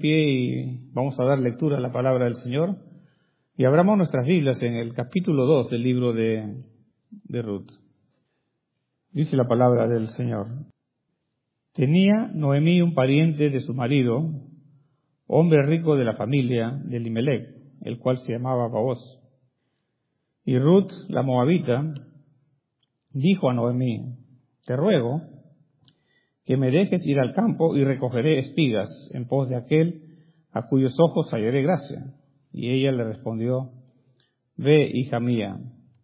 pie y vamos a dar lectura a la palabra del Señor. Y abramos nuestras Biblias en el capítulo 2 del libro de Ruth. Dice la palabra del Señor. Tenía Noemí un pariente de su marido, hombre rico de la familia de Elimelec, el cual se llamaba Booz. Y Ruth, la moabita, dijo a Noemí: te ruego que me dejes ir al campo y recogeré espigas en pos de aquel a cuyos ojos hallaré gracia. Y ella le respondió: ve, hija mía.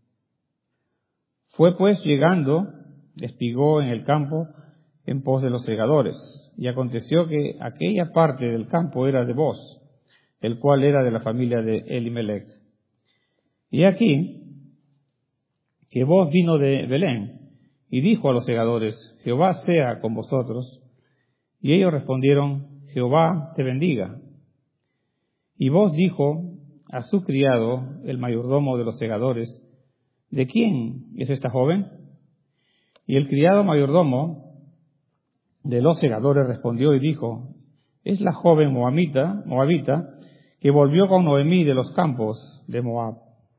Fue pues llegando, espigó en el campo en pos de los segadores. Y aconteció que aquella parte del campo era de Booz, el cual era de la familia de Elimelec. Y aquí que Booz vino de Belén y dijo a los segadores: Jehová sea con vosotros. Y ellos respondieron: Jehová te bendiga. Y Booz dijo a su criado, el mayordomo de los segadores: ¿de quién es esta joven? Y el criado mayordomo de los segadores respondió y dijo: es la joven moabita que volvió con Noemí de los campos de Moab.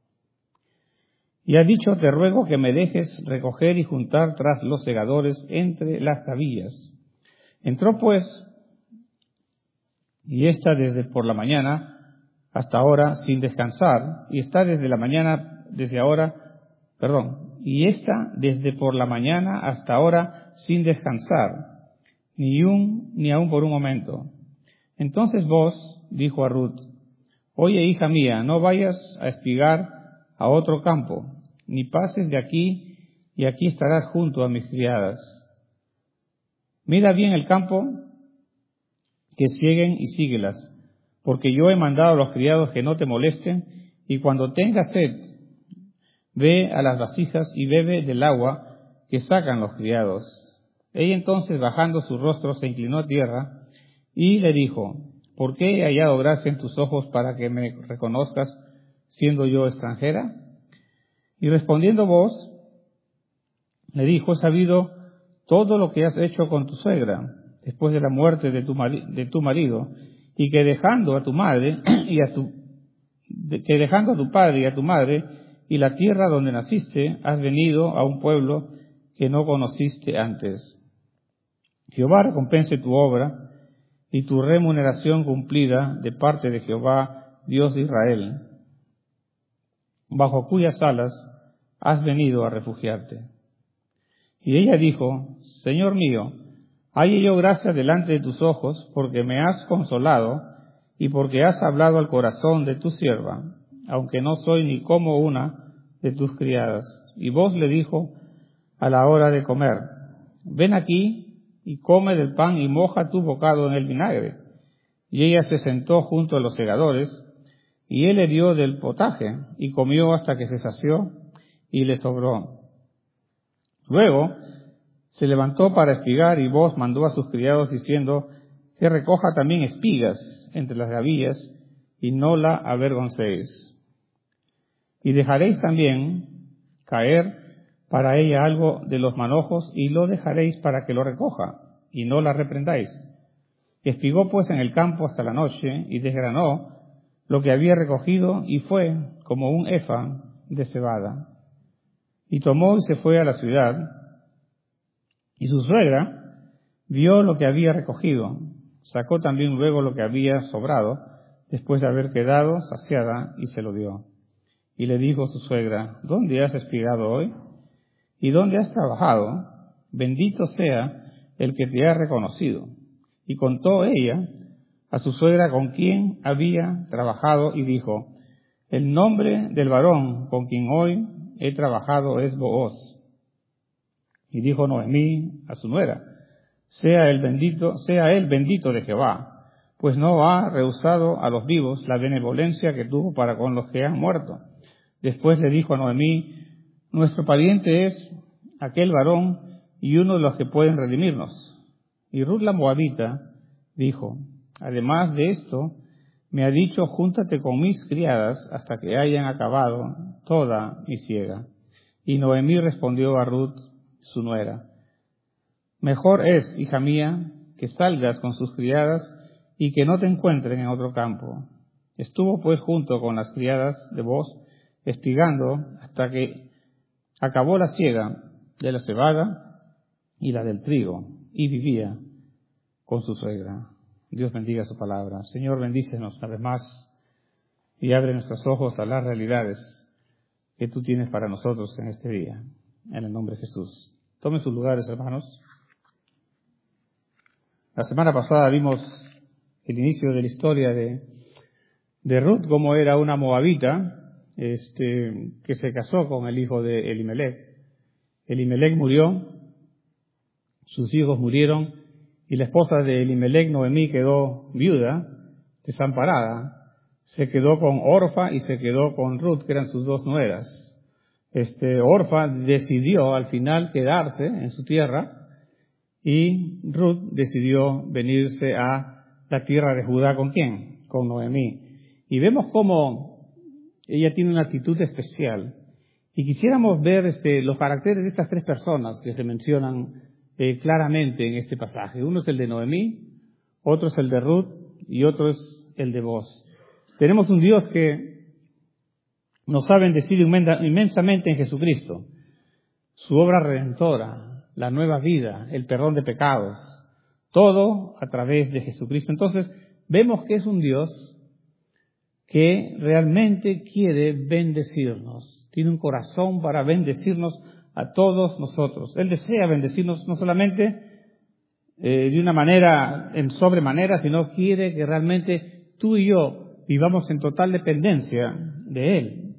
Y ha dicho: te ruego que me dejes recoger y juntar tras los segadores entre las tabillas. Entró pues, y está desde por la mañana hasta ahora sin descansar, y está desde la mañana, y está desde por la mañana hasta ahora sin descansar, ni aun por un momento. Entonces Booz dijo a Ruth: oye, hija mía, no vayas a espigar a otro campo, ni pases de aquí, y aquí estarás junto a mis criadas. Mira bien el campo, que sieguen y síguelas, porque yo he mandado a los criados que no te molesten, y cuando tengas sed, ve a las vasijas y bebe del agua que sacan los criados. Ella entonces, bajando su rostro, se inclinó a tierra, y le dijo: ¿por qué he hallado gracia en tus ojos para que me reconozcas, siendo yo extranjera? Y respondiendo Booz, le dijo: he sabido todo lo que has hecho con tu suegra, después de la muerte de tu marido, y que dejando a tu madre dejando a tu padre y a tu madre, y la tierra donde naciste, has venido a un pueblo que no conociste antes. Jehová recompense tu obra y tu remuneración cumplida de parte de Jehová, Dios de Israel, bajo cuyas alas has venido a refugiarte. Y ella dijo: Señor mío, halle yo gracia delante de tus ojos, porque me has consolado y porque has hablado al corazón de tu sierva, aunque no soy ni como una de tus criadas. Y Booz le dijo a la hora de comer: ven aquí y come del pan y moja tu bocado en el vinagre. Y ella se sentó junto a los segadores, y él le dio del potaje, y comió hasta que se sació, y le sobró. Luego se levantó para espigar, y Booz mandó a sus criados diciendo: que recoja también espigas entre las gavillas, y no la avergoncéis. Y dejaréis también caer para ella algo de los manojos, y lo dejaréis para que lo recoja, y no la reprendáis. Espigó pues en el campo hasta la noche, y desgranó lo que había recogido, y fue como un efa de cebada. Y tomó y se fue a la ciudad, y su suegra vio lo que había recogido. Sacó también luego lo que había sobrado, después de haber quedado saciada, y se lo dio. Y le dijo su suegra: ¿dónde has espigado hoy? ¿Y dónde has trabajado? Bendito sea el que te ha reconocido. Y contó ella a su suegra con quien había trabajado, y dijo: el nombre del varón con quien hoy he trabajado es Booz. Y dijo Noemí a su nuera: sea él bendito de Jehová, pues no ha rehusado a los vivos la benevolencia que tuvo para con los que han muerto. Después le dijo a Noemí: nuestro pariente es aquel varón, y uno de los que pueden redimirnos. Y Ruth la moabita dijo: además de esto, me ha dicho: júntate con mis criadas hasta que hayan acabado toda mi siega. Y Noemí respondió a Ruth, su nuera: mejor es, hija mía, que salgas con sus criadas y que no te encuentren en otro campo. Estuvo pues junto con las criadas de Booz, espigando hasta que acabó la siega de la cebada y la del trigo, y vivía con su suegra. Dios bendiga su palabra. Señor, bendícenos una vez más y abre nuestros ojos a las realidades que tú tienes para nosotros en este día. En el nombre de Jesús. Tomen sus lugares, hermanos. La semana pasada vimos el inicio de la historia de Ruth, como era una moabita, que se casó con el hijo de Elimelech. Elimelech murió, sus hijos murieron, y la esposa de Elimelech, Noemí, quedó viuda, desamparada. Se quedó con Orfa y se quedó con Ruth, que eran sus dos nueras. Orfa decidió al final quedarse en su tierra, y Ruth decidió venirse a la tierra de Judá. ¿Con quién? Con Noemí. Y vemos cómo ella tiene una actitud especial. Y quisiéramos ver los caracteres de estas tres personas que se mencionan claramente en este pasaje. Uno es el de Noemí, otro es el de Ruth y otro es el de Booz. Tenemos un Dios que nos ha bendecido inmensamente en Jesucristo. Su obra redentora, la nueva vida, el perdón de pecados, todo a través de Jesucristo. Entonces, vemos que es un Dios que realmente quiere bendecirnos. Tiene un corazón para bendecirnos a todos nosotros. Él desea bendecirnos no solamente de una manera en sobremanera, sino quiere que realmente tú y yo vivamos en total dependencia de Él.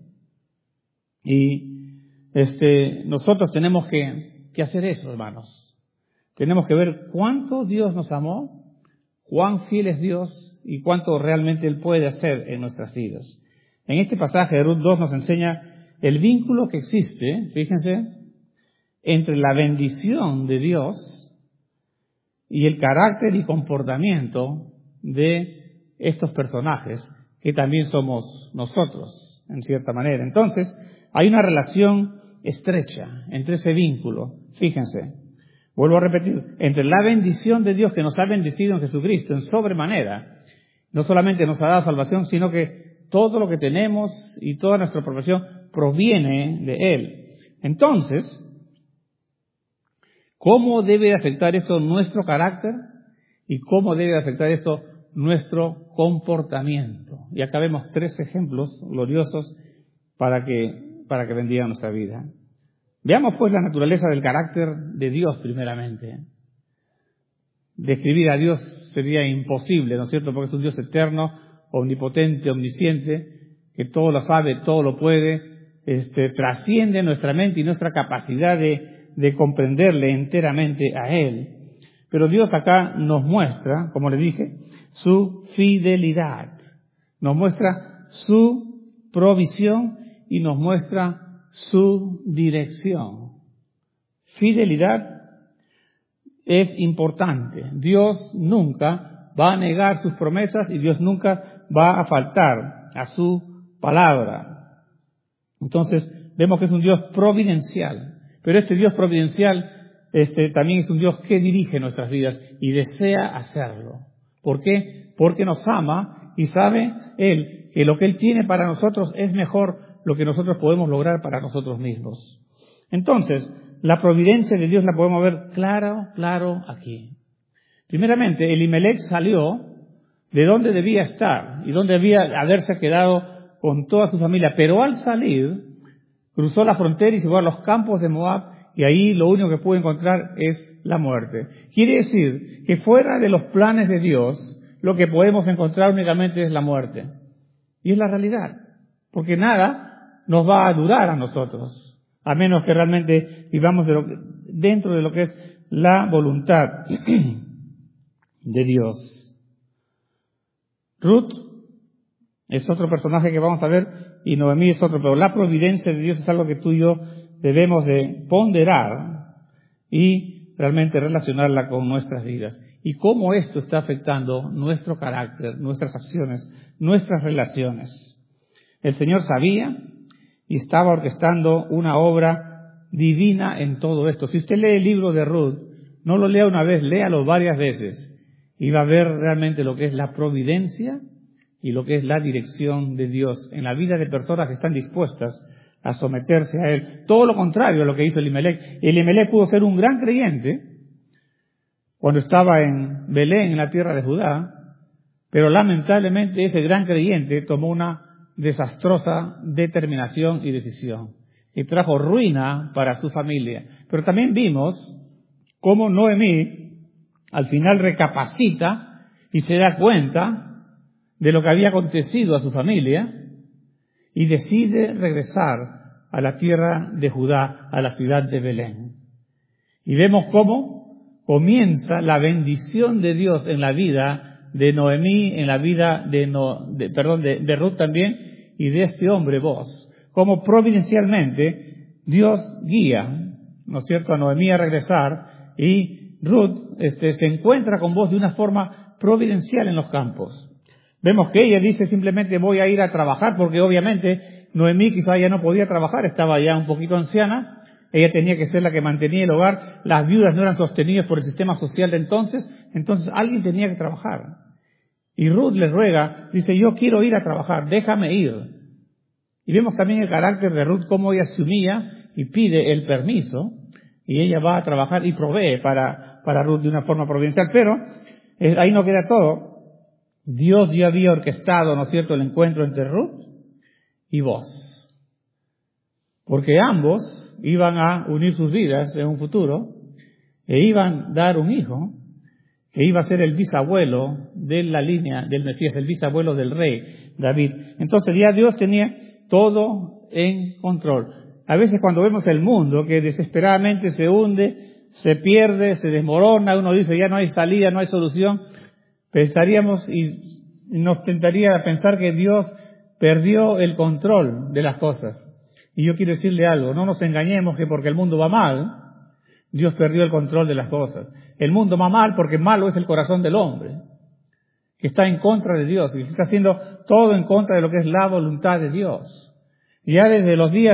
Y nosotros tenemos que hacer eso, hermanos. Tenemos que ver cuánto Dios nos amó, cuán fiel es Dios y cuánto realmente Él puede hacer en nuestras vidas. En este pasaje de Ruth 2 nos enseña el vínculo que existe, fíjense, entre la bendición de Dios y el carácter y comportamiento de estos personajes, que también somos nosotros, en cierta manera. Entonces, hay una relación estrecha entre ese vínculo. Fíjense, vuelvo a repetir, entre la bendición de Dios que nos ha bendecido en Jesucristo en sobremanera, no solamente nos ha dado salvación, sino que todo lo que tenemos y toda nuestra profesión proviene de Él. Entonces, ¿cómo debe afectar esto nuestro carácter? ¿Y cómo debe afectar esto nuestro comportamiento? Y acá vemos 3 ejemplos gloriosos para que bendigan nuestra vida. Veamos pues la naturaleza del carácter de Dios primeramente. Describir a Dios sería imposible, ¿no es cierto? Porque es un Dios eterno, omnipotente, omnisciente, que todo lo sabe, todo lo puede, trasciende nuestra mente y nuestra capacidad de comprenderle enteramente a Él. Pero Dios acá nos muestra, como le dije, su fidelidad. Nos muestra su provisión y nos muestra su dirección. Fidelidad es importante. Dios nunca va a negar sus promesas y Dios nunca va a faltar a su palabra. Entonces, vemos que es un Dios providencial. Pero este Dios providencial también es un Dios que dirige nuestras vidas y desea hacerlo. ¿Por qué? Porque nos ama y sabe Él que lo que Él tiene para nosotros es mejor lo que nosotros podemos lograr para nosotros mismos. Entonces, la providencia de Dios la podemos ver claro aquí. Primeramente, Elimelech salió de donde debía estar y donde debía haberse quedado con toda su familia, pero al salir, cruzó la frontera y se fue a los campos de Moab, y ahí lo único que pudo encontrar es la muerte. Quiere decir que fuera de los planes de Dios, lo que podemos encontrar únicamente es la muerte. Y es la realidad, porque nada nos va a durar a nosotros, a menos que realmente vivamos dentro de lo que es la voluntad de Dios. Ruth es otro personaje que vamos a ver, y Noemí es otro, pero la providencia de Dios es algo que tú y yo debemos de ponderar y realmente relacionarla con nuestras vidas. Y cómo esto está afectando nuestro carácter, nuestras acciones, nuestras relaciones. El Señor sabía y estaba orquestando una obra divina en todo esto. Si usted lee el libro de Ruth, no lo lea una vez, léalo varias veces. iba a ver realmente lo que es la providencia y lo que es la dirección de Dios en la vida de personas que están dispuestas a someterse a Él. Todo lo contrario a lo que hizo Elimelech. Elimelech pudo ser un gran creyente cuando estaba en Belén, en la tierra de Judá, pero lamentablemente ese gran creyente tomó una desastrosa determinación y decisión y trajo ruina para su familia. Pero también vimos cómo Noemí al final recapacita y se da cuenta de lo que había acontecido a su familia y decide regresar a la tierra de Judá, a la ciudad de Belén. Y vemos cómo comienza la bendición de Dios en la vida de Noemí, en la vida de Ruth también, y de este hombre Boaz. Cómo providencialmente Dios guía, ¿no es cierto?, a Noemí a regresar, y Ruth se encuentra con Boaz de una forma providencial en los campos. Vemos que ella dice simplemente voy a ir a trabajar, porque obviamente Noemí quizá ya no podía trabajar, estaba ya un poquito anciana, ella tenía que ser la que mantenía el hogar, las viudas no eran sostenidas por el sistema social de entonces alguien tenía que trabajar. Y Ruth le ruega, dice yo quiero ir a trabajar, déjame ir. Y vemos también el carácter de Ruth, cómo ella se humilla y pide el permiso, y ella va a trabajar y provee para Ruth de una forma providencial. Pero ahí no queda todo. Dios ya había orquestado, ¿no es cierto?, el encuentro entre Ruth y Boaz. Porque ambos iban a unir sus vidas en un futuro e iban a dar un hijo que iba a ser el bisabuelo de la línea del Mesías, el bisabuelo del rey David. Entonces ya Dios tenía todo en control. A veces cuando vemos el mundo que desesperadamente se hunde, se pierde, se desmorona, uno dice ya no hay salida, no hay solución, pensaríamos y nos tentaría a pensar que Dios perdió el control de las cosas. Y yo quiero decirle algo, no nos engañemos que porque el mundo va mal, Dios perdió el control de las cosas. El mundo va mal porque malo es el corazón del hombre, que está en contra de Dios, y que está haciendo todo en contra de lo que es la voluntad de Dios. Ya desde los días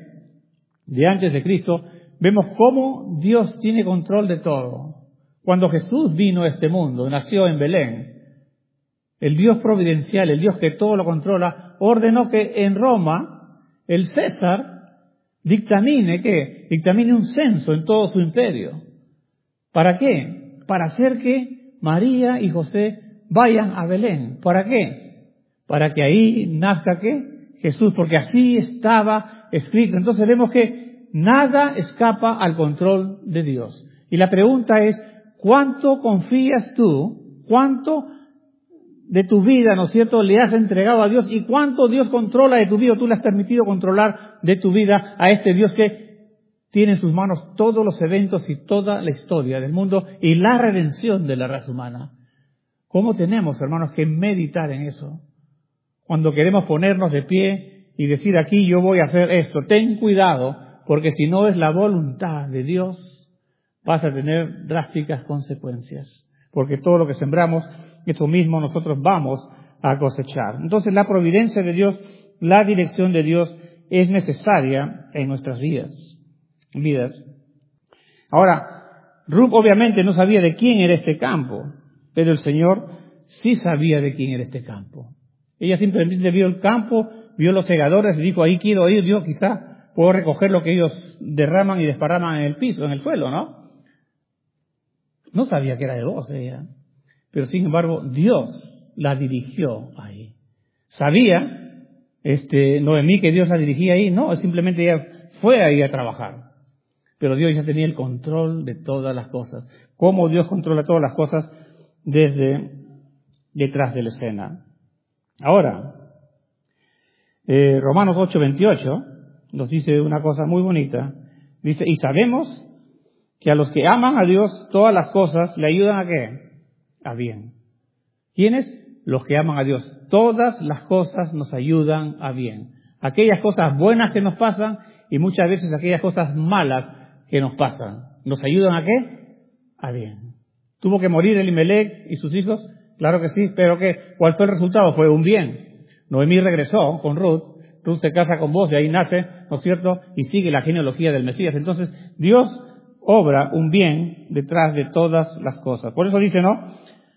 de antes de Cristo, vemos cómo Dios tiene control de todo. Cuando Jesús vino a este mundo, nació en Belén, el Dios providencial, el Dios que todo lo controla, ordenó que en Roma el César dictamine un censo en todo su imperio. ¿Para qué? Para hacer que María y José vayan a Belén. ¿Para qué? Para que ahí nazca ¿qué? Jesús, porque así estaba escrito. Entonces vemos que nada escapa al control de Dios. Y la pregunta es, ¿cuánto confías tú? ¿Cuánto de tu vida, ¿no es cierto?, le has entregado a Dios? ¿Y cuánto Dios controla de tu vida? ¿Tú le has permitido controlar de tu vida a este Dios que tiene en sus manos todos los eventos y toda la historia del mundo y la redención de la raza humana? ¿Cómo tenemos, hermanos, que meditar en eso? Cuando queremos ponernos de pie y decir aquí yo voy a hacer esto, ten cuidado, porque si no es la voluntad de Dios, vas a tener drásticas consecuencias. Porque todo lo que sembramos, eso mismo nosotros vamos a cosechar. Entonces la providencia de Dios, la dirección de Dios es necesaria en nuestras vidas. Ahora, Ruth obviamente no sabía de quién era este campo, pero el Señor sí sabía de quién era este campo. Ella simplemente vio el campo, vio los segadores y dijo, ahí quiero ir, yo quizá puedo recoger lo que ellos derraman y desparraman en el piso, en el suelo, ¿no? No sabía que era de Boaz ella, pero sin embargo Dios la dirigió ahí. Sabía Noemí que Dios la dirigía ahí, no, simplemente ella fue ahí a trabajar. Pero Dios ya tenía el control de todas las cosas. Cómo Dios controla todas las cosas desde detrás de la escena. Ahora, Romanos 8:28 nos dice una cosa muy bonita. Dice, y sabemos que a los que aman a Dios todas las cosas le ayudan a ¿qué? A bien. ¿Quiénes? Los que aman a Dios. Todas las cosas nos ayudan a bien. Aquellas cosas buenas que nos pasan y muchas veces aquellas cosas malas que nos pasan. ¿Nos ayudan a qué? A bien. ¿Tuvo que morir Elimelech y sus hijos? Claro que sí, pero ¿cuál fue el resultado? Fue un bien. Noemí regresó con Ruth. Ruth se casa con Boaz, de ahí nace, ¿no es cierto? Y sigue la genealogía del Mesías. Entonces, Dios obra un bien detrás de todas las cosas. Por eso dice, ¿no?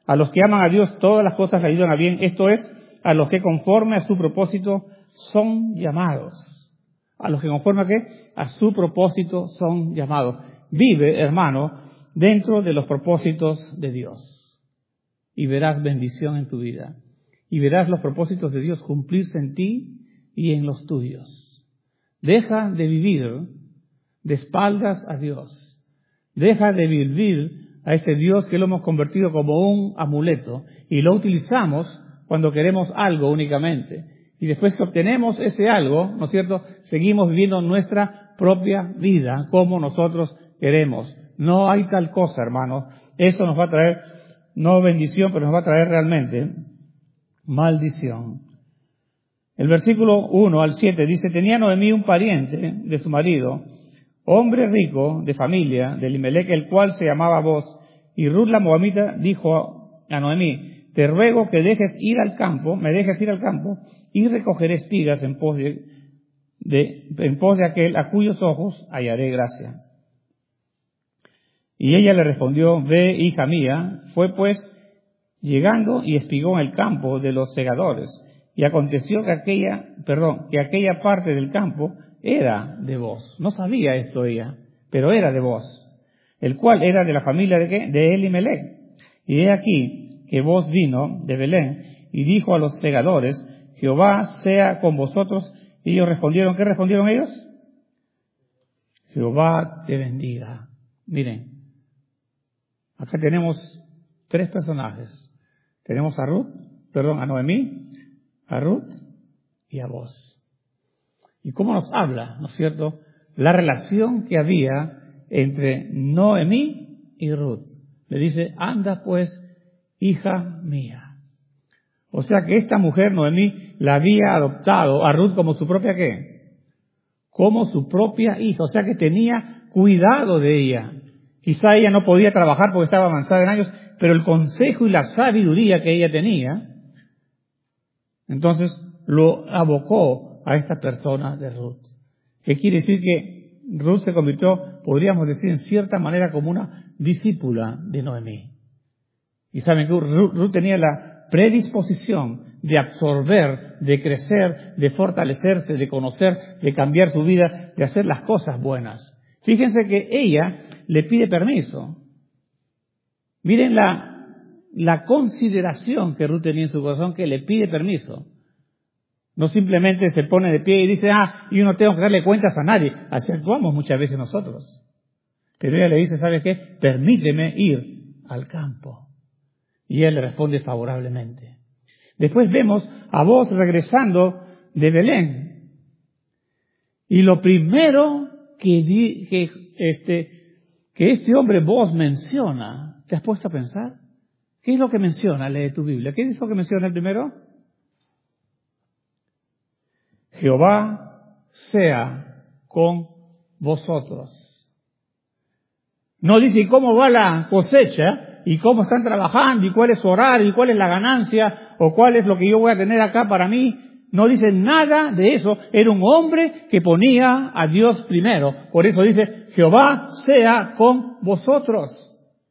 A los que aman a Dios, todas las cosas le ayudan a bien. Esto es, a los que conforme a su propósito son llamados. A los que conforme a qué? A su propósito son llamados. Vive, hermano, dentro de los propósitos de Dios. Y verás bendición en tu vida. Y verás los propósitos de Dios cumplirse en ti y en los tuyos. Deja de vivir de espaldas a Dios. Deja de vivir a ese Dios que lo hemos convertido como un amuleto y lo utilizamos cuando queremos algo únicamente. Y después que obtenemos ese algo, ¿no es cierto?, seguimos viviendo nuestra propia vida como nosotros queremos. No hay tal cosa, hermanos. Eso nos va a traer, no bendición, pero nos va a traer realmente maldición. El versículo 1 al 7 dice, tenía Noemí un pariente de su marido, hombre rico de familia, de Elimelec, el cual se llamaba Boz. Y Ruth la moabita dijo a Noemí, te ruego que me dejes ir al campo, y recogeré espigas en pos de aquel a cuyos ojos hallaré gracia. Y ella le respondió, ve, hija mía. Fue pues llegando y espigó en el campo de los segadores. Y aconteció que aquella parte del campo era de Boz. No sabía esto ella, pero era de Boz, el cual era de la familia de ¿qué? De Elimelec. Y he aquí que Boz vino de Belén y dijo a los segadores, Jehová sea con vosotros. Y ellos respondieron, ¿qué respondieron ellos? Jehová te bendiga. Miren, acá tenemos tres personajes. Tenemos a Noemí, a Ruth y a Boz. ¿Y cómo nos habla, no es cierto?, la relación que había entre Noemí y Ruth. Le dice, anda pues, hija mía. O sea que esta mujer, Noemí, la había adoptado a Ruth como su propia ¿qué? Como su propia hija. O sea que tenía cuidado de ella. Quizá ella no podía trabajar porque estaba avanzada en años, pero el consejo y la sabiduría que ella tenía, entonces lo abocó a esta persona de Ruth. ¿Qué quiere decir? Que Ruth se convirtió, podríamos decir en cierta manera, como una discípula de Noemí. Y saben que Ruth tenía la predisposición de absorber, de crecer, de fortalecerse, de conocer, de cambiar su vida, de hacer las cosas buenas. Fíjense que ella le pide permiso. Miren la consideración que Ruth tenía en su corazón, que le pide permiso. No simplemente se pone de pie y dice, yo no tengo que darle cuentas a nadie. Así actuamos muchas veces nosotros. Pero ella le dice, ¿sabes qué? Permíteme ir al campo. Y él le responde favorablemente. Después vemos a Boz regresando de Belén. Y lo primero que este hombre Boz menciona, ¿te has puesto a pensar? ¿Qué es lo que menciona? Lee tu Biblia. ¿Qué es lo que menciona el primero? Jehová sea con vosotros. No dice, ¿y cómo va la cosecha? ¿Y cómo están trabajando? ¿Y cuál es su horario? ¿Y cuál es la ganancia? ¿O cuál es lo que yo voy a tener acá para mí? No dice nada de eso. Era un hombre que ponía a Dios primero. Por eso dice, Jehová sea con vosotros.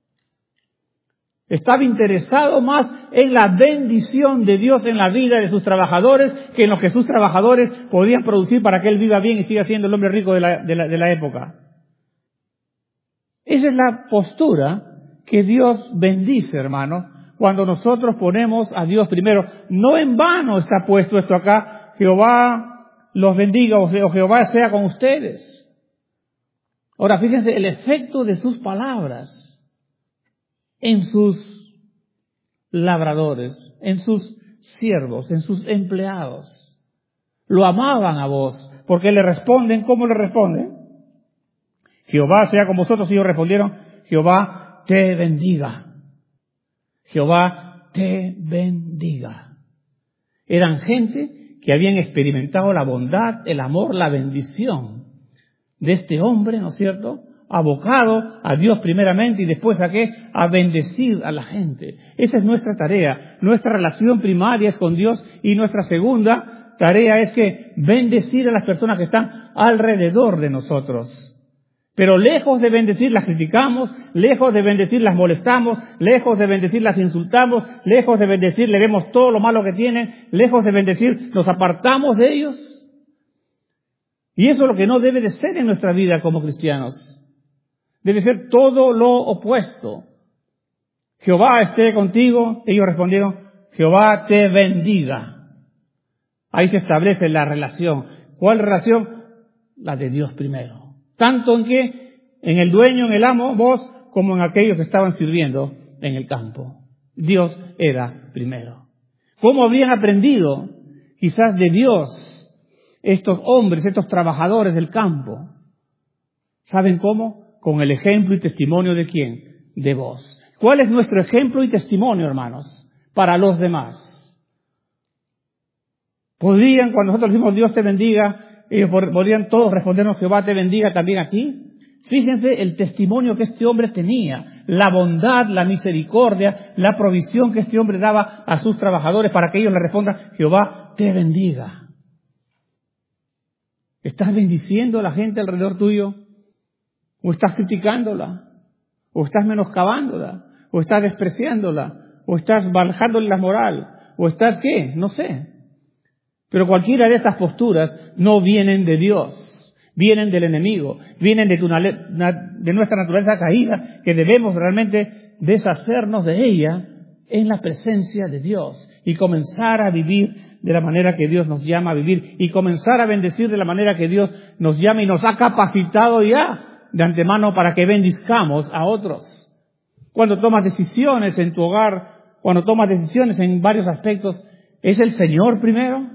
Estaba interesado más en la bendición de Dios en la vida de sus trabajadores que en lo que sus trabajadores podían producir para que él viva bien y siga siendo el hombre rico de la época. Esa es la postura que Dios bendice, hermano, cuando nosotros ponemos a Dios primero. No en vano está puesto esto acá, Jehová los bendiga o Jehová sea con ustedes. Ahora fíjense el efecto de sus palabras en sus labradores, en sus siervos, en sus empleados. Lo amaban a Boz, porque le responden, ¿cómo le responden? Jehová sea con vosotros. Y ellos respondieron, Jehová te bendiga. Jehová te bendiga. Eran gente que habían experimentado la bondad, el amor, la bendición de este hombre, ¿no es cierto?, abocado a Dios primeramente y después ¿a qué? A bendecir a la gente. Esa es nuestra tarea. Nuestra relación primaria es con Dios y nuestra segunda tarea es que bendecir a las personas que están alrededor de nosotros. Pero lejos de bendecir las criticamos, lejos de bendecir las molestamos, lejos de bendecir las insultamos, lejos de bendecir le vemos todo lo malo que tienen, lejos de bendecir nos apartamos de ellos. Y eso es lo que no debe de ser en nuestra vida como cristianos. Debe ser todo lo opuesto. Jehová esté contigo. Ellos respondieron, Jehová te bendiga. Ahí se establece la relación. ¿Cuál relación? La de Dios primero. Tanto en que, en el dueño, en el amo, vos, como en aquellos que estaban sirviendo en el campo. Dios era primero. ¿Cómo habrían aprendido quizás de Dios estos hombres, estos trabajadores del campo? ¿Saben cómo? Con el ejemplo y testimonio de ¿quién? De vos. ¿Cuál es nuestro ejemplo y testimonio, hermanos, para los demás? ¿Podrían, cuando nosotros decimos Dios te bendiga, ellos podrían todos respondernos Jehová te bendiga también a ti? Fíjense el testimonio que este hombre tenía, la bondad, la misericordia, la provisión que este hombre daba a sus trabajadores para que ellos le respondan Jehová te bendiga. ¿Estás bendiciendo a la gente alrededor tuyo? ¿O estás criticándola? ¿O estás menoscabándola? ¿O estás despreciándola? ¿O estás bajándole la moral? ¿O estás qué? No sé. Pero cualquiera de estas posturas no vienen de Dios, vienen del enemigo, vienen de nuestra naturaleza caída, que debemos realmente deshacernos de ella en la presencia de Dios y comenzar a vivir de la manera que Dios nos llama a vivir y comenzar a bendecir de la manera que Dios nos llama y nos ha capacitado ya de antemano para que bendizcamos a otros. Cuando tomas decisiones en tu hogar, cuando tomas decisiones en varios aspectos, ¿es el Señor primero?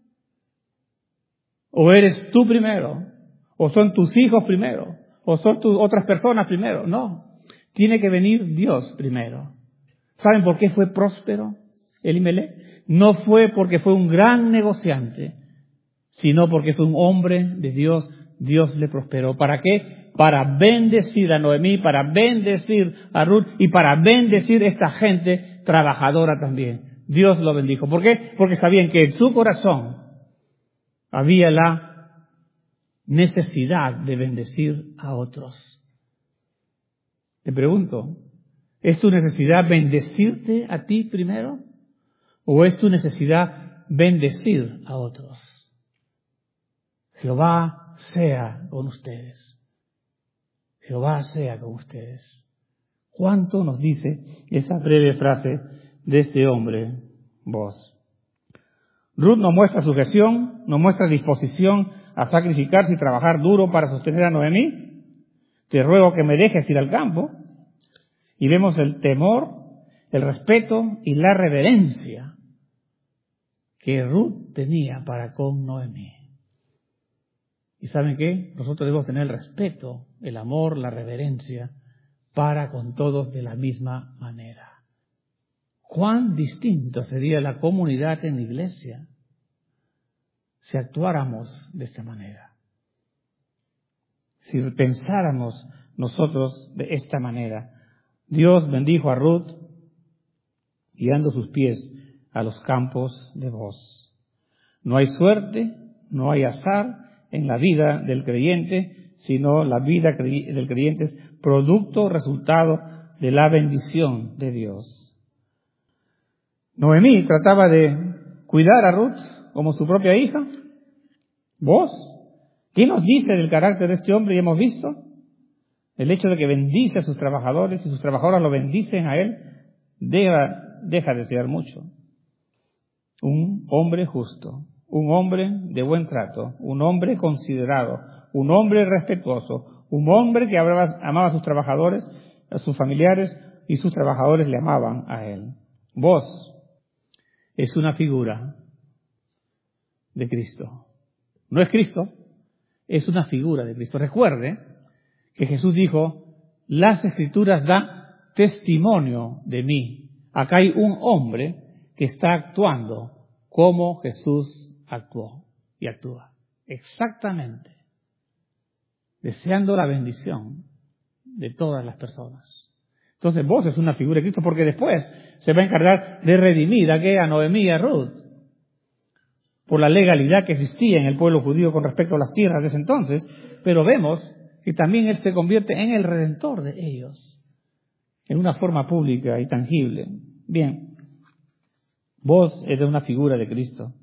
¿O eres tú primero? ¿O son tus hijos primero? ¿O son otras personas primero? No. Tiene que venir Dios primero. ¿Saben por qué fue próspero Elimelech? No fue porque fue un gran negociante, sino porque fue un hombre de Dios. Dios le prosperó. ¿Para qué? Para bendecir a Noemí, para bendecir a Ruth y para bendecir a esta gente trabajadora también. Dios lo bendijo. ¿Por qué? Porque sabían que en su corazón había la necesidad de bendecir a otros. Te pregunto, ¿es tu necesidad bendecirte a ti primero? ¿O es tu necesidad bendecir a otros? Jehová sea con ustedes. Jehová sea con ustedes. ¿Cuánto nos dice esa breve frase de este hombre, vos? Ruth nos muestra sujeción, nos muestra disposición a sacrificarse y trabajar duro para sostener a Noemí. Te ruego que me dejes ir al campo. Y vemos el temor, el respeto y la reverencia que Ruth tenía para con Noemí. ¿Y saben qué? Nosotros debemos tener el respeto, el amor, la reverencia para con todos de la misma manera. ¿Cuán distinto sería la comunidad en la iglesia si actuáramos de esta manera? Si pensáramos nosotros de esta manera. Dios bendijo a Ruth guiando sus pies a los campos de Booz. No hay suerte, no hay azar en la vida del creyente, sino la vida del creyente es producto, resultado de la bendición de Dios. Noemí trataba de cuidar a Ruth como su propia hija. ¿Vos? ¿Qué nos dice del carácter de este hombre? Y hemos visto el hecho de que bendice a sus trabajadores y sus trabajadoras lo bendicen a él, deja de ser mucho. Un hombre justo, un hombre de buen trato, un hombre considerado, un hombre respetuoso, un hombre que amaba a sus trabajadores, a sus familiares, y sus trabajadores le amaban a él. Vos es una figura de Cristo. No es Cristo, es una figura de Cristo. Recuerde que Jesús dijo, las Escrituras dan testimonio de mí. Acá hay un hombre que está actuando como Jesús actuó y actúa. Exactamente. Deseando la bendición de todas las personas. Entonces vos es una figura de Cristo porque después se va a encargar de redimir a Noemí y a Ruth por la legalidad que existía en el pueblo judío con respecto a las tierras de ese entonces, pero vemos que también Él se convierte en el Redentor de ellos, en una forma pública y tangible. Bien, vos eres una figura de Cristo.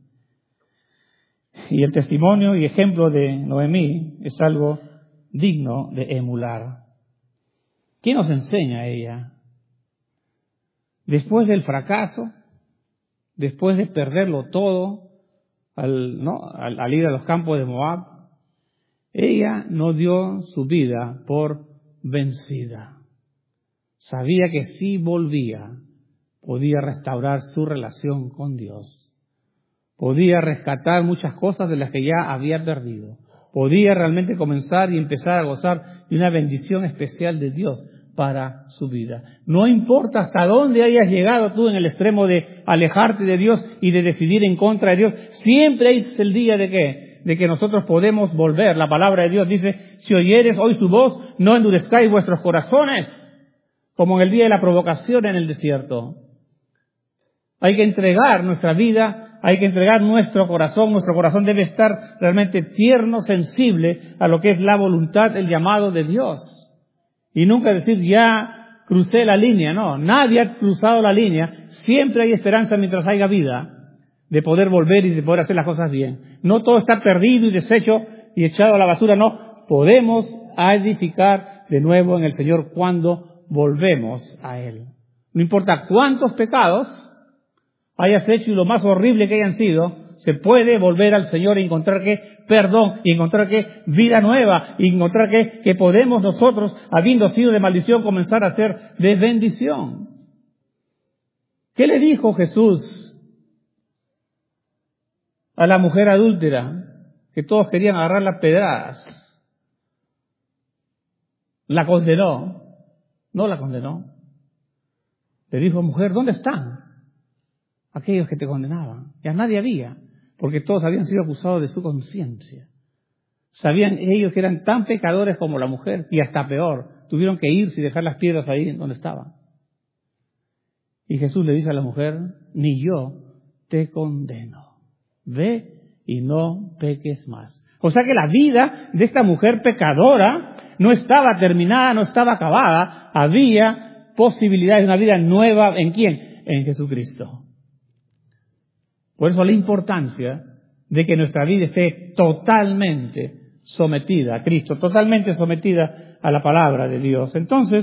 Y el testimonio y ejemplo de Noemí es algo digno de emular. ¿Qué nos enseña ella? Después del fracaso, después de perderlo todo, al ir a los campos de Moab, ella no dio su vida por vencida. Sabía que si volvía, podía restaurar su relación con Dios. Podía rescatar muchas cosas de las que ya había perdido. Podía realmente comenzar y empezar a gozar de una bendición especial de Dios para su vida. No importa hasta dónde hayas llegado tú en el extremo de alejarte de Dios y de decidir en contra de Dios, siempre es el día de ¿qué? De que nosotros podemos volver. La palabra de Dios dice, si oyeres hoy su voz, no endurezcáis vuestros corazones, como en el día de la provocación en el desierto. Hay que entregar nuestra vida, hay que entregar nuestro corazón debe estar realmente tierno, sensible a lo que es la voluntad, el llamado de Dios. Y nunca decir, ya crucé la línea, no, nadie ha cruzado la línea, siempre hay esperanza mientras haya vida, de poder volver y de poder hacer las cosas bien. No todo está perdido y deshecho y echado a la basura, no, podemos edificar de nuevo en el Señor cuando volvemos a Él. No importa cuántos pecados hayas hecho y lo más horrible que hayan sido, se puede volver al Señor y encontrar que perdón, y encontrar que vida nueva, y encontrar que podemos nosotros, habiendo sido de maldición, comenzar a ser de bendición. ¿Qué le dijo Jesús a la mujer adúltera? Que todos querían agarrar las pedradas. La condenó. No la condenó. Le dijo, mujer, ¿dónde están aquellos que te condenaban? Ya nadie había, porque todos habían sido acusados de su conciencia. Sabían ellos que eran tan pecadores como la mujer, y hasta peor, tuvieron que irse y dejar las piedras ahí donde estaban. Y Jesús le dice a la mujer, ni yo te condeno. Ve y no peques más. O sea que la vida de esta mujer pecadora no estaba terminada, no estaba acabada. Había posibilidades de una vida nueva. ¿En quién? En Jesucristo. Por eso la importancia de que nuestra vida esté totalmente sometida a Cristo, totalmente sometida a la palabra de Dios. Entonces,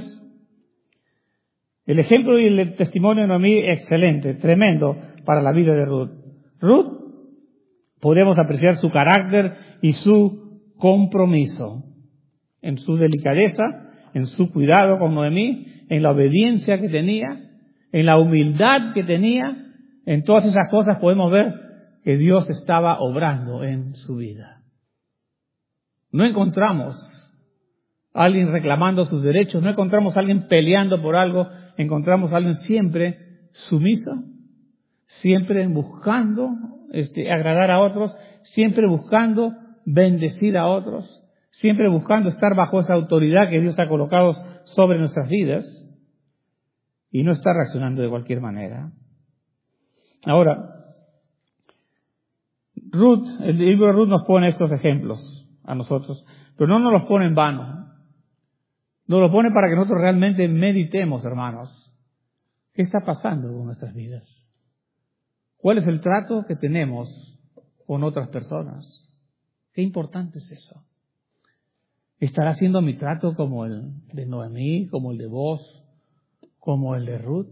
el ejemplo y el testimonio de Noemí, excelente, tremendo para la vida de Ruth. Ruth, podemos apreciar su carácter y su compromiso, en su delicadeza, en su cuidado con Noemí, en la obediencia que tenía, en la humildad que tenía. En todas esas cosas podemos ver que Dios estaba obrando en su vida. No encontramos a alguien reclamando sus derechos, no encontramos a alguien peleando por algo, encontramos a alguien siempre sumiso, siempre buscando agradar a otros, siempre buscando bendecir a otros, siempre buscando estar bajo esa autoridad que Dios ha colocado sobre nuestras vidas y no está reaccionando de cualquier manera. Ahora, el libro de Ruth nos pone estos ejemplos a nosotros, pero no nos los pone en vano. Nos los pone para que nosotros realmente meditemos, hermanos. ¿Qué está pasando con nuestras vidas? ¿Cuál es el trato que tenemos con otras personas? Qué importante es eso. ¿Estará siendo mi trato como el de Noemí, como el de vos, como el de Ruth?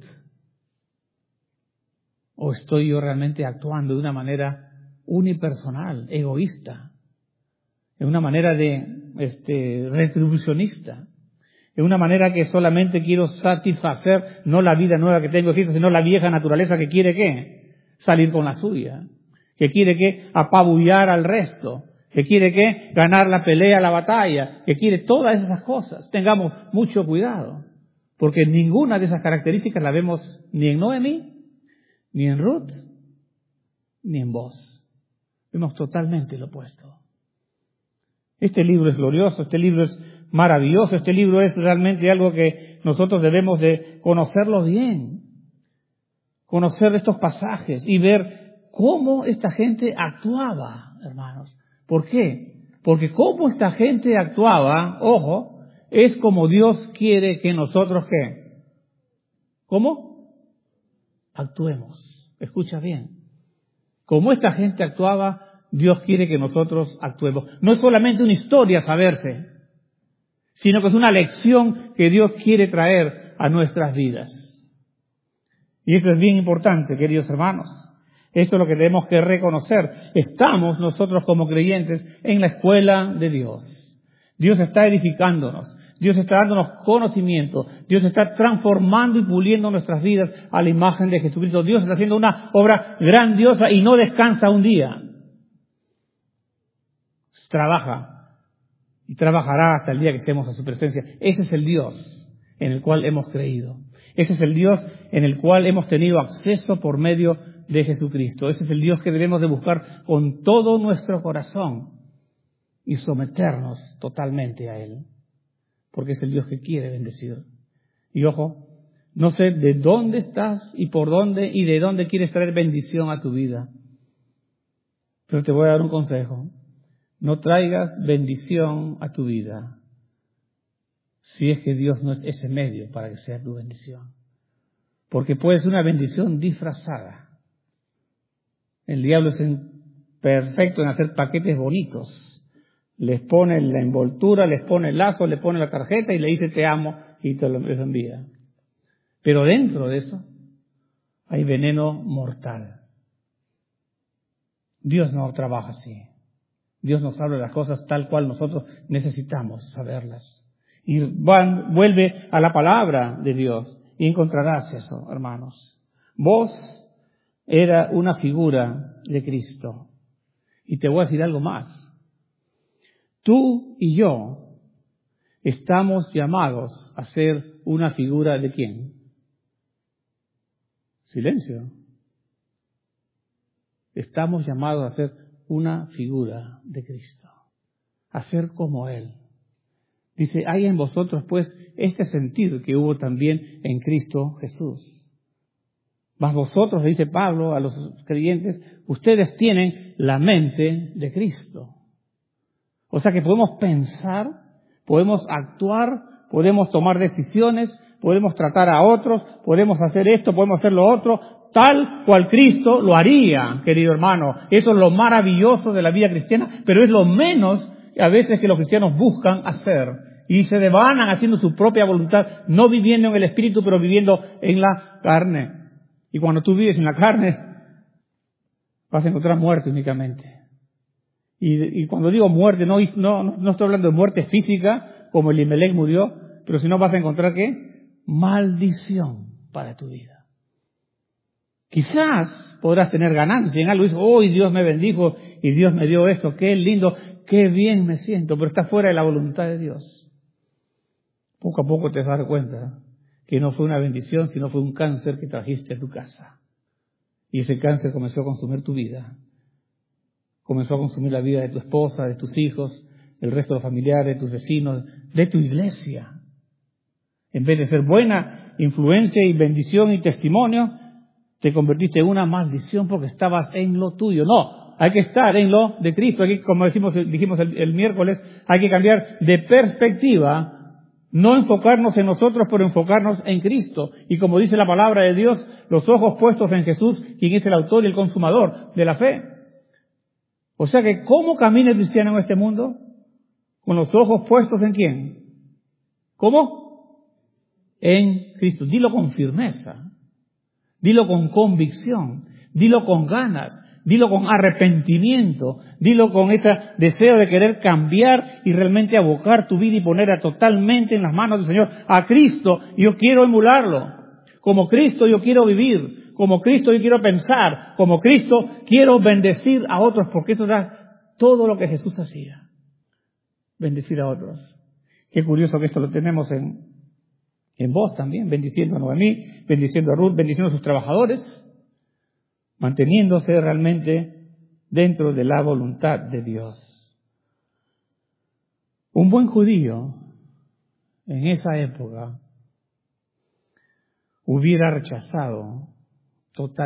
¿O estoy yo realmente actuando de una manera unipersonal, egoísta, de una manera de retribucionista, de una manera que solamente quiero satisfacer no la vida nueva que tengo en Cristo, sino la vieja naturaleza que quiere ¿qué? Salir con la suya, que quiere ¿qué? Apabullar al resto, que quiere ¿qué? Ganar la pelea, la batalla, que quiere todas esas cosas? Tengamos mucho cuidado, porque ninguna de esas características la vemos ni en Noemí, ni en Ruth, ni en vos. Vemos totalmente lo opuesto. Este libro es glorioso, este libro es maravilloso, este libro es realmente algo que nosotros debemos de conocerlo bien. Conocer estos pasajes y ver cómo esta gente actuaba, hermanos. ¿Por qué? Porque como esta gente actuaba, ojo, es como Dios quiere que nosotros, ¿qué? ¿Cómo? Actuemos. Escucha bien. Como esta gente actuaba, Dios quiere que nosotros actuemos. No es solamente una historia saberse, sino que es una lección que Dios quiere traer a nuestras vidas. Y eso es bien importante, queridos hermanos. Esto es lo que tenemos que reconocer. Estamos nosotros como creyentes en la escuela de Dios. Dios está edificándonos. Dios está dándonos conocimiento. Dios está transformando y puliendo nuestras vidas a la imagen de Jesucristo. Dios está haciendo una obra grandiosa y no descansa un día. Trabaja y trabajará hasta el día que estemos a su presencia. Ese es el Dios en el cual hemos creído. Ese es el Dios en el cual hemos tenido acceso por medio de Jesucristo. Ese es el Dios que debemos de buscar con todo nuestro corazón y someternos totalmente a Él. Porque es el Dios que quiere bendecir. Y ojo, no sé de dónde estás y por dónde y de dónde quieres traer bendición a tu vida. Pero te voy a dar un consejo. No traigas bendición a tu vida si es que Dios no es ese medio para que sea tu bendición. Porque puede ser una bendición disfrazada. El diablo es perfecto en hacer paquetes bonitos. Les pone la envoltura, les pone el lazo, le pone la tarjeta y le dice te amo y te lo envía. Pero dentro de eso hay veneno mortal. Dios no trabaja así. Dios nos habla de las cosas tal cual nosotros necesitamos saberlas. Y vuelve a la palabra de Dios y encontrarás eso, hermanos. Vos era una figura de Cristo. Y te voy a decir algo más. Tú y yo estamos llamados a ser una figura de ¿quién? Silencio. Estamos llamados a ser una figura de Cristo. A ser como Él. Dice, hay en vosotros pues este sentir que hubo también en Cristo Jesús. Mas vosotros, le dice Pablo a los creyentes, ustedes tienen la mente de Cristo. O sea que podemos pensar, podemos actuar, podemos tomar decisiones, podemos tratar a otros, podemos hacer esto, podemos hacer lo otro, tal cual Cristo lo haría, querido hermano. Eso es lo maravilloso de la vida cristiana, pero es lo menos a veces que los cristianos buscan hacer. Y se devanan haciendo su propia voluntad, no viviendo en el Espíritu, pero viviendo en la carne. Y cuando tú vives en la carne, vas a encontrar muerte únicamente. Y cuando digo muerte, no estoy hablando de muerte física, como Elimelech murió, pero si no vas a encontrar ¿qué? Maldición para tu vida. Quizás podrás tener ganancia en algo, y dices, hoy Dios me bendijo y Dios me dio esto, qué lindo, qué bien me siento, pero está fuera de la voluntad de Dios. Poco a poco te vas a dar cuenta que no fue una bendición, sino fue un cáncer que trajiste a tu casa. Y ese cáncer comenzó a consumir tu vida. Comenzó a consumir la vida de tu esposa, de tus hijos, del resto de los familiares, de tus vecinos, de tu iglesia. En vez de ser buena influencia y bendición y testimonio, te convertiste en una maldición porque estabas en lo tuyo. No, hay que estar en lo de Cristo. Hay que, como dijimos el miércoles, hay que cambiar de perspectiva. No enfocarnos en nosotros, pero enfocarnos en Cristo. Y como dice la palabra de Dios, los ojos puestos en Jesús, quien es el autor y el consumador de la fe. O sea que, ¿cómo camina el cristiano en este mundo? Con los ojos puestos ¿en quién? ¿Cómo? En Cristo. Dilo con firmeza. Dilo con convicción. Dilo con ganas. Dilo con arrepentimiento. Dilo con ese deseo de querer cambiar y realmente abocar tu vida y ponerla totalmente en las manos del Señor. A Cristo yo quiero emularlo. Como Cristo yo quiero vivir. Como Cristo yo quiero pensar. Como Cristo quiero bendecir a otros. Porque eso era todo lo que Jesús hacía. Bendecir a otros. Qué curioso que esto lo tenemos en vos también. Bendiciendo a Noemí, bendiciendo a Ruth, bendiciendo a sus trabajadores. Manteniéndose realmente dentro de la voluntad de Dios. Un buen judío en esa época hubiera rechazado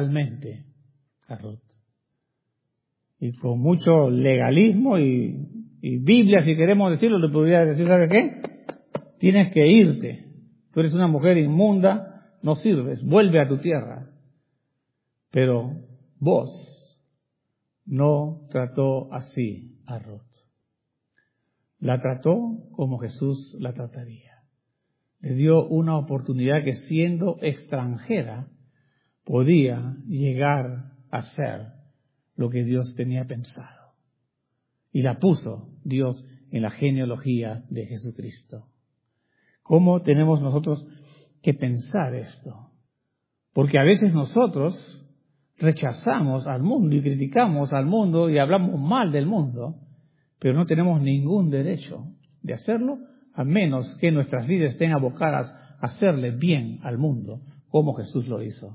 totalmente a Ruth. Y con mucho legalismo y y Biblia, si queremos decirlo, le podría decir, ¿sabe qué? Tienes que irte. Tú eres una mujer inmunda, no sirves, vuelve a tu tierra. Pero vos no trató así a Ruth. La trató como Jesús la trataría. Le dio una oportunidad que, siendo extranjera, podía llegar a ser lo que Dios tenía pensado. Y la puso Dios en la genealogía de Jesucristo. ¿Cómo tenemos nosotros que pensar esto? Porque a veces nosotros rechazamos al mundo y criticamos al mundo y hablamos mal del mundo, pero no tenemos ningún derecho de hacerlo, a menos que nuestras vidas estén abocadas a hacerle bien al mundo, como Jesús lo hizo.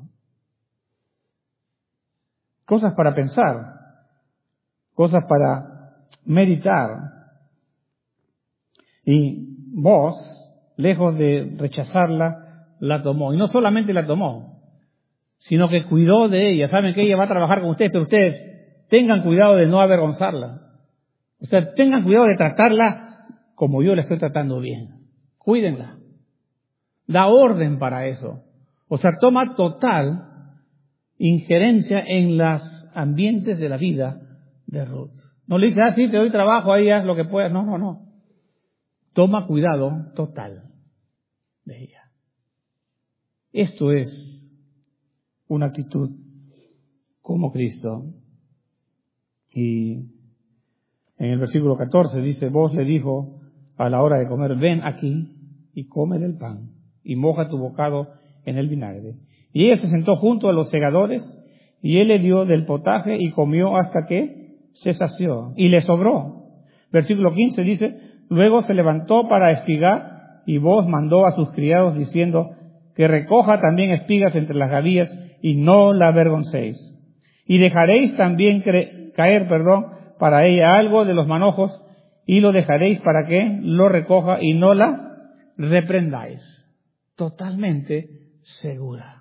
Cosas para pensar, cosas para meditar. Y vos, lejos de rechazarla, la tomó. Y no solamente la tomó, sino que cuidó de ella. Saben que ella va a trabajar con ustedes, pero ustedes tengan cuidado de no avergonzarla. O sea, tengan cuidado de tratarla como yo la estoy tratando bien. Cuídenla. Da orden para eso. O sea, toma total injerencia en los ambientes de la vida de Ruth. No le dice, sí, te doy trabajo, ahí haz lo que puedas. No. Toma cuidado total de ella. Esto es una actitud como Cristo. Y en el versículo 14 dice, vos le dijo a la hora de comer, ven aquí y come del pan y moja tu bocado en el vinagre. Y ella se sentó junto a los segadores y él le dio del potaje y comió hasta que se sació y le sobró. Versículo 15 dice, luego se levantó para espigar y vos mandó a sus criados diciendo que recoja también espigas entre las gavillas y no la avergoncéis. Y dejaréis también caer para ella algo de los manojos y lo dejaréis para que lo recoja y no la reprendáis. Totalmente segura.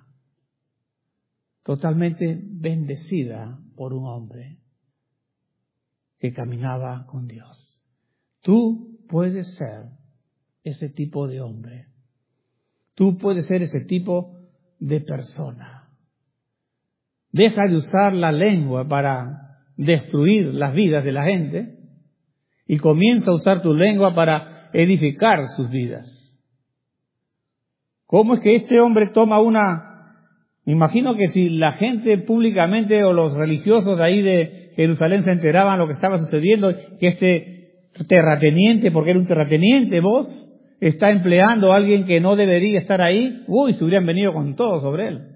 Totalmente bendecida por un hombre que caminaba con Dios. Tú puedes ser ese tipo de hombre. Tú puedes ser ese tipo de persona. Deja de usar la lengua para destruir las vidas de la gente y comienza a usar tu lengua para edificar sus vidas. ¿Cómo es que este hombre toma Me imagino que si la gente públicamente o los religiosos de ahí de Jerusalén se enteraban lo que estaba sucediendo, que este terrateniente, porque era un terrateniente, vos, está empleando a alguien que no debería estar ahí, se hubieran venido con todo sobre él.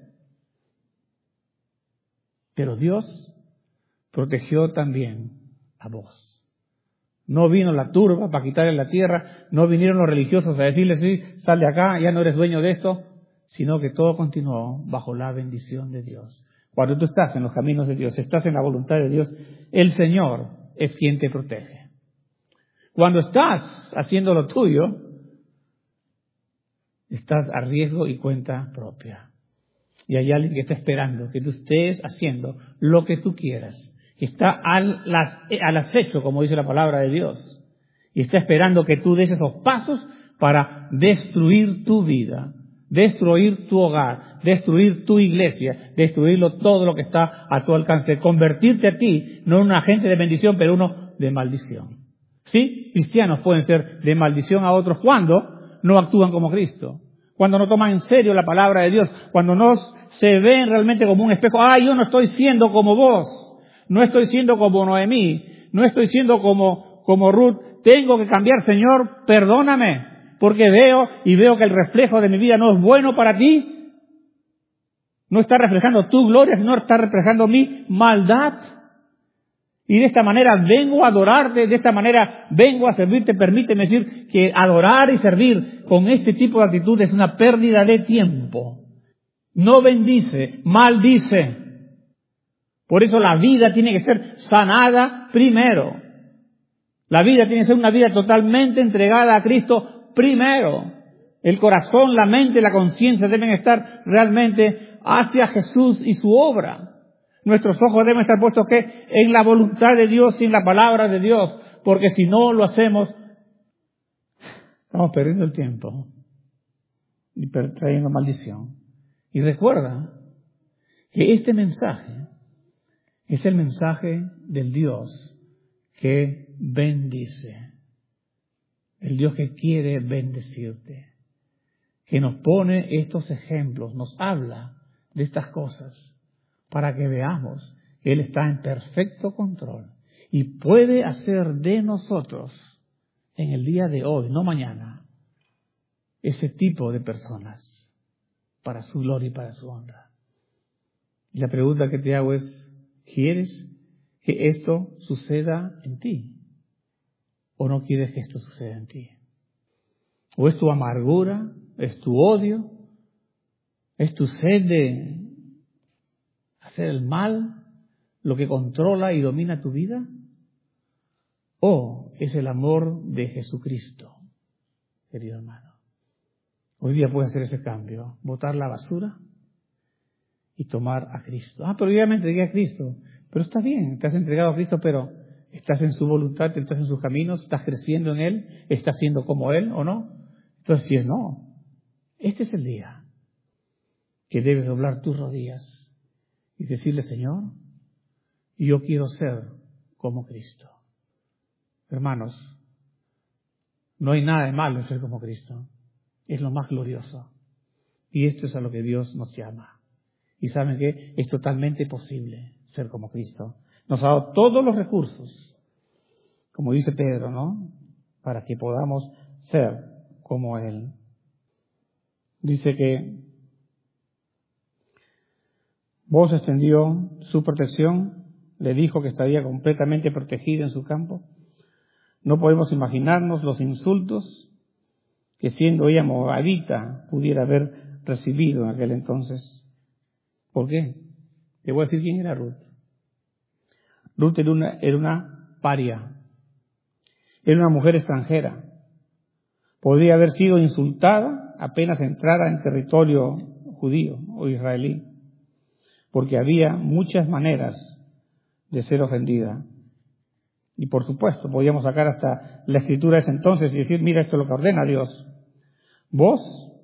Pero Dios protegió también a vos. No vino la turba para quitarle la tierra, no vinieron los religiosos a decirle, sí, sal de acá, ya no eres dueño de esto, sino que todo continuó bajo la bendición de Dios. Cuando tú estás en los caminos de Dios, estás en la voluntad de Dios, el Señor es quien te protege. Cuando estás haciendo lo tuyo, estás a riesgo y cuenta propia. Y hay alguien que está esperando que tú estés haciendo lo que tú quieras. Que está al acecho, como dice la palabra de Dios. Y está esperando que tú des esos pasos para destruir tu vida, destruir tu hogar, destruir tu iglesia, destruirlo todo lo que está a tu alcance. Convertirte a ti, no en un agente de bendición, pero uno de maldición. Sí, cristianos pueden ser de maldición a otros cuando no actúan como Cristo. Cuando no toman en serio la palabra de Dios. Cuando no se ven realmente como un espejo. Yo no estoy siendo como vos. No estoy siendo como Noemí. No estoy siendo como Ruth. Tengo que cambiar, Señor, perdóname. Porque veo que el reflejo de mi vida no es bueno para ti. No está reflejando tu gloria, sino está reflejando mi maldad. Y de esta manera vengo a adorarte, de esta manera vengo a servirte. Permíteme decir que adorar y servir con este tipo de actitud es una pérdida de tiempo. No bendice, maldice. Por eso la vida tiene que ser sanada primero. La vida tiene que ser una vida totalmente entregada a Cristo primero. El corazón, la mente, la conciencia deben estar realmente hacia Jesús y su obra. Nuestros ojos deben estar puestos en la voluntad de Dios y en la palabra de Dios. porque si no lo hacemos, estamos perdiendo el tiempo y trayendo maldición. Y recuerda que este mensaje es el mensaje del Dios que bendice, el Dios que quiere bendecirte, que nos pone estos ejemplos, nos habla de estas cosas para que veamos que Él está en perfecto control y puede hacer de nosotros en el día de hoy, no mañana, ese tipo de personas para su gloria y para su honra. Y la pregunta que te hago es, ¿quieres que esto suceda en ti? ¿O no quieres que esto suceda en ti? ¿O es tu amargura? ¿Es tu odio? ¿Es tu sed de hacer el mal lo que controla y domina tu vida? ¿O es el amor de Jesucristo, querido hermano? Hoy día puedes hacer ese cambio, botar la basura y tomar a Cristo. Pero yo ya me entregué a Cristo. Pero está bien, te has entregado a Cristo, pero ¿estás en su voluntad? ¿Estás en sus caminos? ¿Estás creciendo en Él? ¿Estás siendo como Él o no? Entonces, si es no, este es el día que debes doblar tus rodillas y decirle, Señor, yo quiero ser como Cristo. Hermanos, no hay nada de malo en ser como Cristo. Es lo más glorioso. Y esto es a lo que Dios nos llama. Y saben que es totalmente posible ser como Cristo. Nos ha dado todos los recursos, como dice Pedro, ¿no? Para que podamos ser como Él. Dice que Boaz extendió su protección, le dijo que estaría completamente protegida en su campo. No podemos imaginarnos los insultos que siendo ella moabita pudiera haber recibido en aquel entonces. ¿Por qué? Te voy a decir quién era Ruth. Ruth era una paria. Era una mujer extranjera. Podría haber sido insultada apenas entrara en territorio judío o israelí, porque había muchas maneras de ser ofendida. Y por supuesto, podíamos sacar hasta la escritura de ese entonces y decir, mira, esto es lo que ordena Dios. Vos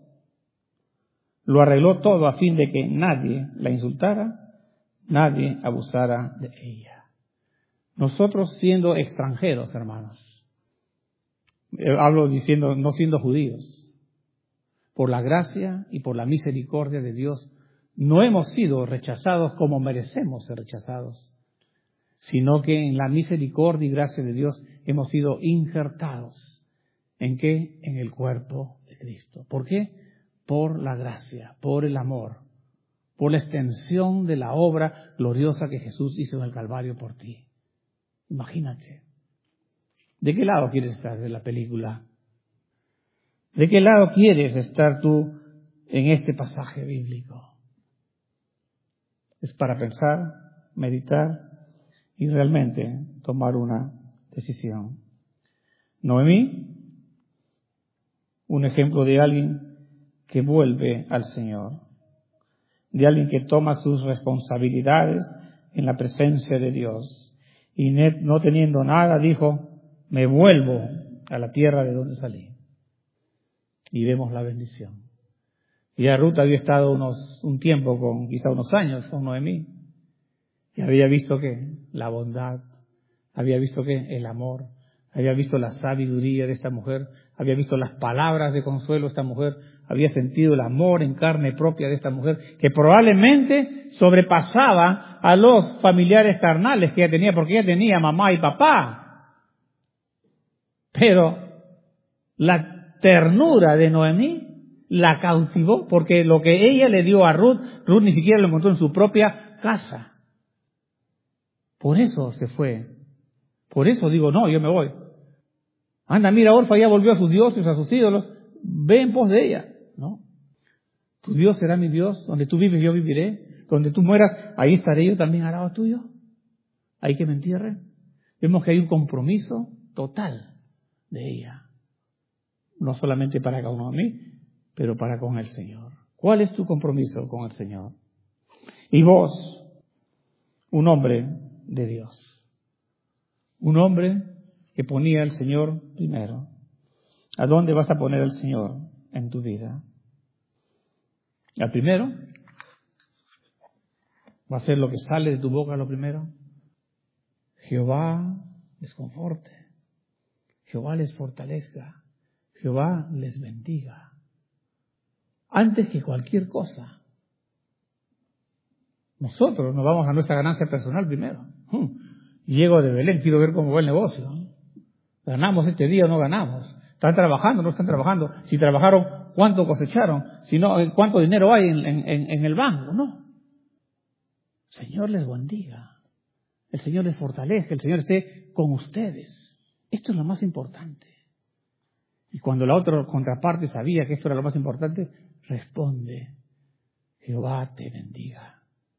lo arregló todo a fin de que nadie la insultara, nadie abusara de ella. Nosotros siendo extranjeros, hermanos, hablo diciendo no siendo judíos, por la gracia y por la misericordia de Dios, no hemos sido rechazados como merecemos ser rechazados, sino que en la misericordia y gracia de Dios hemos sido injertados. ¿En qué? En el cuerpo de Cristo. ¿Por qué? Por la gracia, por el amor, por la extensión de la obra gloriosa que Jesús hizo en el Calvario por ti. Imagínate. ¿De qué lado quieres estar de la película? ¿De qué lado quieres estar tú en este pasaje bíblico? Es para pensar, meditar y realmente tomar una decisión. Noemí, un ejemplo de alguien que vuelve al Señor, de alguien que toma sus responsabilidades en la presencia de Dios y no teniendo nada dijo, me vuelvo a la tierra de donde salí. Y vemos la bendición. Y ya Ruth había estado un tiempo, quizá unos años con Noemí, y había visto que la bondad, había visto que el amor, había visto la sabiduría de esta mujer, había visto las palabras de consuelo de esta mujer, había sentido el amor en carne propia de esta mujer, que probablemente sobrepasaba a los familiares carnales que ella tenía, porque ella tenía mamá y papá. Pero la ternura de Noemí la cautivó, porque lo que ella le dio a Ruth, Ruth ni siquiera lo encontró en su propia casa. Por eso se fue. Por eso digo, no, yo me voy. Anda, mira, Orfa ya volvió a sus dioses, a sus ídolos. Ve en pos de ella. No. Tu Dios será mi Dios. Donde tú vives, yo viviré. Donde tú mueras, ahí estaré yo también al lado tuyo. Ahí que me entierren. Vemos que hay un compromiso total de ella. No solamente para cada uno de mí, pero para con el Señor. ¿Cuál es tu compromiso con el Señor? Y vos, un hombre de Dios, un hombre que ponía al Señor primero. ¿A dónde vas a poner al Señor en tu vida? ¿Al primero? ¿Va a ser lo que sale de tu boca lo primero? Jehová les conforte, Jehová les fortalezca, Jehová les bendiga. Antes que cualquier cosa, nosotros nos vamos a nuestra ganancia personal primero. Llego de Belén, quiero ver cómo va el negocio. ¿Ganamos este día o no ganamos? ¿Están trabajando o no están trabajando? Si trabajaron, ¿cuánto cosecharon? Si no, ¿cuánto dinero hay en el banco? No. El Señor les bendiga. El Señor les fortalezca. El Señor esté con ustedes. Esto es lo más importante. Y cuando la otra contraparte sabía que esto era lo más importante, responde: Jehová te bendiga.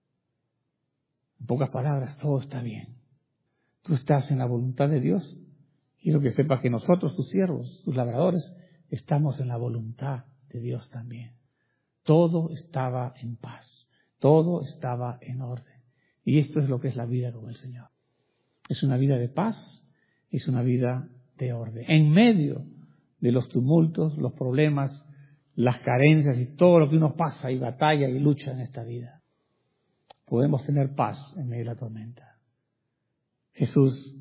En pocas palabras, todo está bien. Tú estás en la voluntad de Dios. Quiero que sepas que nosotros, tus siervos, tus labradores, estamos en la voluntad de Dios también. Todo estaba en paz. Todo estaba en orden. Y esto es lo que es la vida con el Señor. Es una vida de paz, es una vida de orden. En medio de los tumultos, los problemas, las carencias y todo lo que uno pasa y batalla y lucha en esta vida, podemos tener paz en medio de la tormenta. Jesús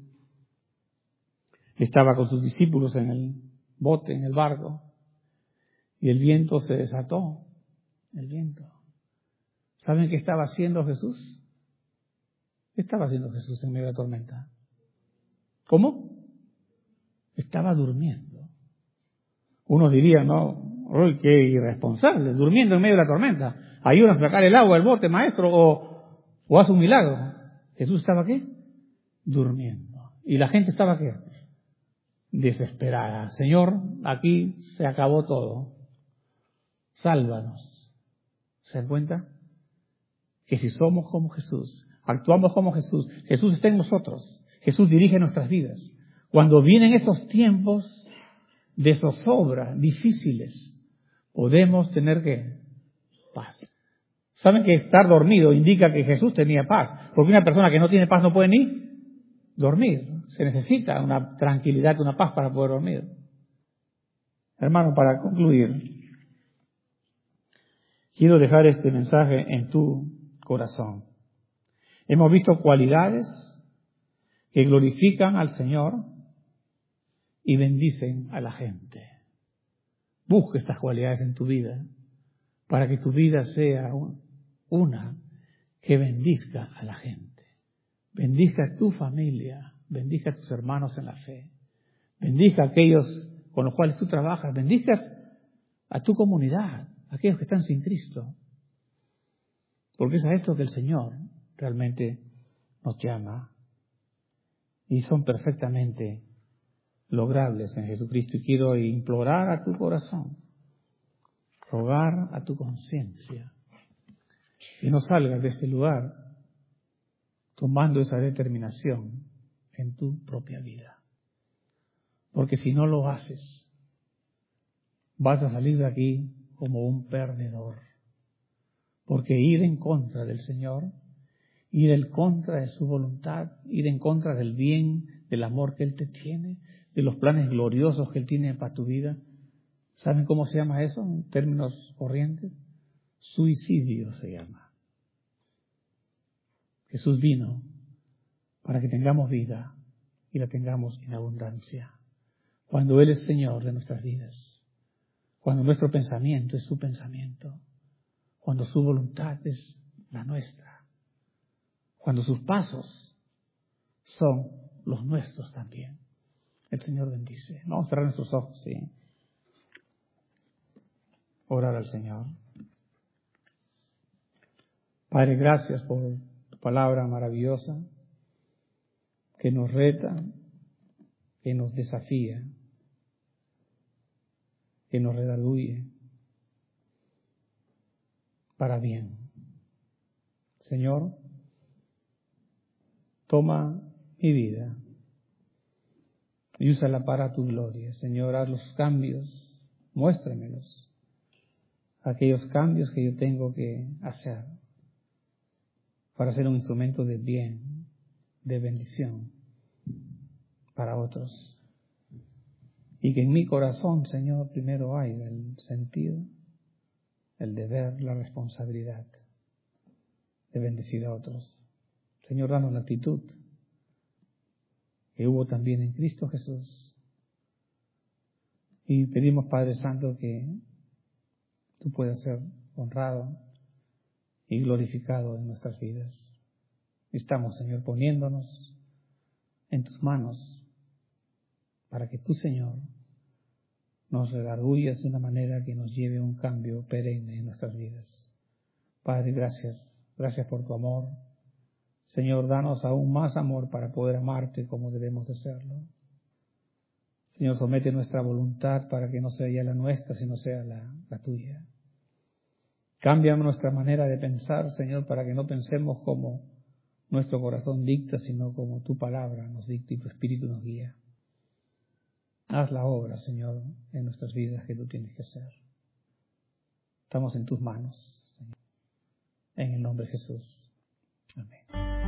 estaba con sus discípulos en el bote, en el barco, y el viento se desató. El viento. ¿Saben qué estaba haciendo Jesús? ¿Qué estaba haciendo Jesús en medio de la tormenta? ¿Cómo? Estaba durmiendo. Unos dirían, no, ¡uy, qué irresponsable! Durmiendo en medio de la tormenta. Ayúdanos a sacar el agua del bote, maestro, o haz un milagro. Jesús estaba ¿qué? Durmiendo. Y la gente estaba ¿qué? Desesperada. Señor, aquí se acabó todo. Sálvanos. ¿Se dan cuenta? Que si somos como Jesús, actuamos como Jesús, Jesús está en nosotros, Jesús dirige nuestras vidas. Cuando vienen estos tiempos de zozobra difíciles, podemos tener ¿qué? Paz. ¿Saben que estar dormido indica que Jesús tenía paz? Porque una persona que no tiene paz no puede ni dormir. Se necesita una tranquilidad, una paz para poder dormir. Hermano, para concluir, quiero dejar este mensaje en tu corazón. Hemos visto cualidades que glorifican al Señor y bendicen a la gente. Busca estas cualidades en tu vida para que tu vida sea una que bendizca a la gente. Bendiga a tu familia, bendiga a tus hermanos en la fe, bendiga a aquellos con los cuales tú trabajas, bendiga a tu comunidad, a aquellos que están sin Cristo. Porque es a esto que el Señor realmente nos llama y son perfectamente logrables en Jesucristo. Y quiero implorar a tu corazón, rogar a tu conciencia, que no salgas de este lugar tomando esa determinación en tu propia vida. Porque si no lo haces, vas a salir de aquí como un perdedor. Porque ir en contra del Señor, ir en contra de su voluntad, ir en contra del bien, del amor que Él te tiene, de los planes gloriosos que Él tiene para tu vida, ¿saben cómo se llama eso en términos corrientes? Suicidio se llama. Jesús vino para que tengamos vida y la tengamos en abundancia. Cuando Él es Señor de nuestras vidas, cuando nuestro pensamiento es su pensamiento, cuando su voluntad es la nuestra, cuando sus pasos son los nuestros también. El Señor bendice. Vamos a cerrar nuestros ojos, ¿sí? Orar al Señor. Padre, gracias por tu palabra maravillosa que nos reta, que nos desafía, que nos redarguye para bien. Señor, toma mi vida y úsala para tu gloria. Señor, haz los cambios, muéstramelos, aquellos cambios que yo tengo que hacer para ser un instrumento de bien, de bendición para otros. Y que en mi corazón, Señor, primero haya el sentido, el deber, la responsabilidad de bendecir a otros. Señor, danos la actitud que hubo también en Cristo Jesús. Y pedimos, Padre Santo, que tú puedas ser honrado y glorificado en nuestras vidas. Estamos, Señor, poniéndonos en tus manos para que tú, Señor, nos redargullas de una manera que nos lleve a un cambio perenne en nuestras vidas. Padre, gracias. Gracias por tu amor. Señor, danos aún más amor para poder amarte como debemos de hacerlo. Señor, somete nuestra voluntad para que no sea ya la nuestra, sino sea la tuya. Cambia nuestra manera de pensar, Señor, para que no pensemos como nuestro corazón dicta, sino como tu palabra nos dicta y tu Espíritu nos guía. Haz la obra, Señor, en nuestras vidas que tú tienes que hacer. Estamos en tus manos, Señor. En el nombre de Jesús. Amén.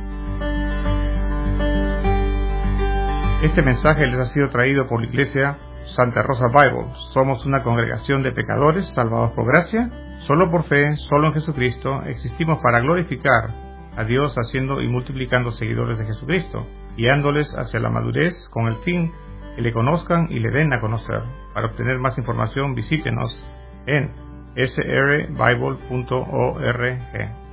Este mensaje les ha sido traído por la Iglesia Santa Rosa Bible. Somos una congregación de pecadores salvados por gracia, solo por fe, solo en Jesucristo. Existimos para glorificar a Dios haciendo y multiplicando seguidores de Jesucristo, guiándoles hacia la madurez con el fin que le conozcan y le den a conocer. Para obtener más información, visítenos en srbible.org.